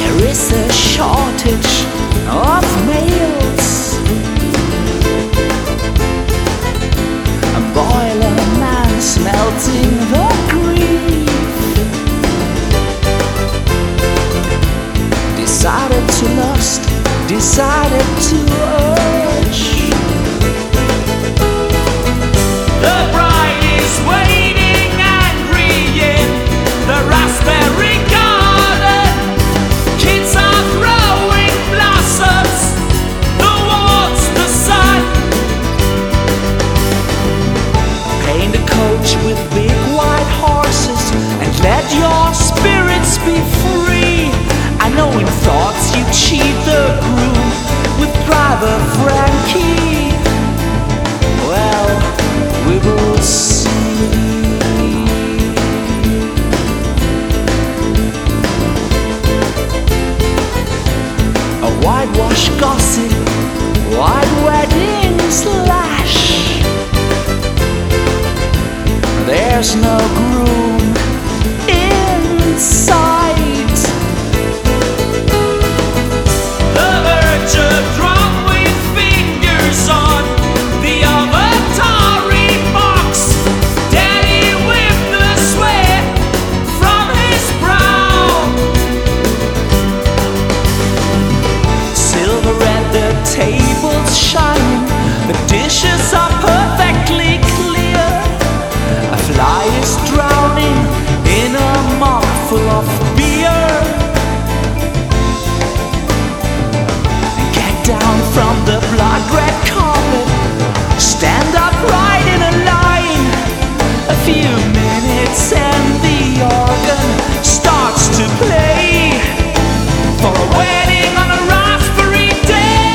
There is a shortage of males. A boiler man smelting the grief. Decided to lust, decided to urge. The bride is waiting angry in the raspberry garden. Kids are throwing blossoms towards the sun. Paint a coach with big white horses and let your spirits be free. I know in thoughts you cheat the groom with Private Frankie. Well, we will see. A whitewash gossip, white wedding slash. There's no groom in sight. The virgin drum with fingers on the Avatari box. Daddy whipped the sweat from his brow. Silver at the tables shining, the dishes are perfectly clear. A fly is drowning in a mug full of beer. Get down from the blood-red carpet, stand upright in a line. A few minutes and the organ starts to play for a wedding on a raspberry day.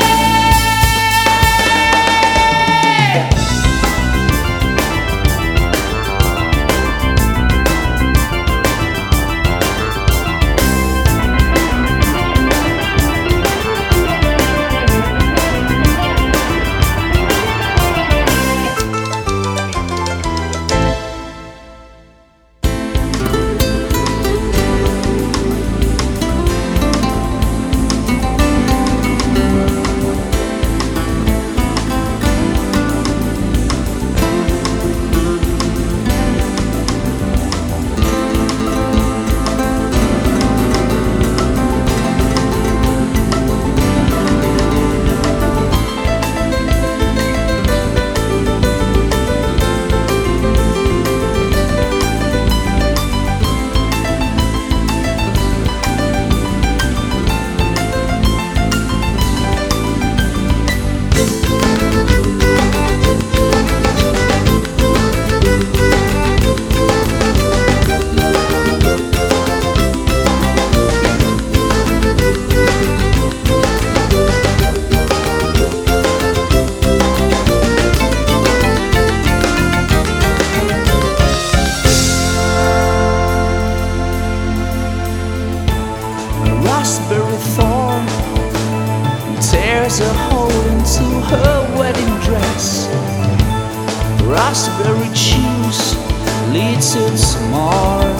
Raspberry thorn tears a hole into her wedding dress. Raspberry juice leads its mark.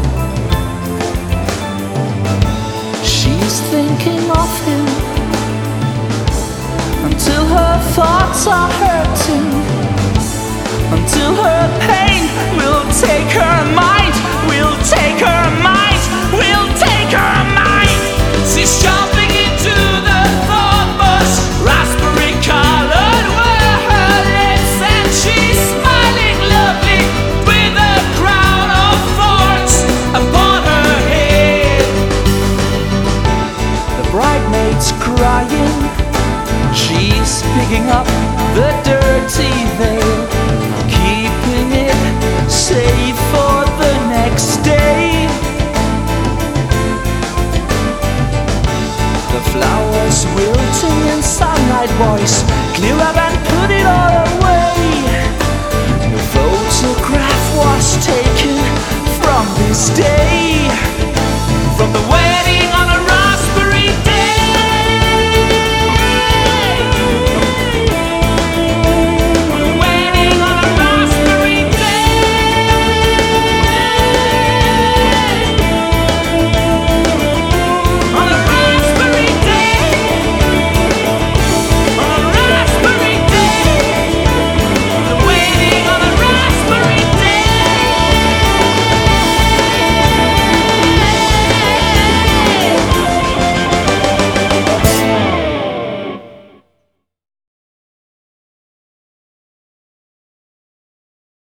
She's thinking of him until her thoughts are hurting, until her pain will take her mind, will take her mind, will take her mind. She's jumping into the thought bus, raspberry colored were her lips, and she's smiling lovely with a crown of thorns upon her head. The bridemaid's crying, she's picking up the dirty veil, keeping it safe for the next day. The flowers wilting in sunlight, boys, clear up and put it all away. The photograph was taken from this day.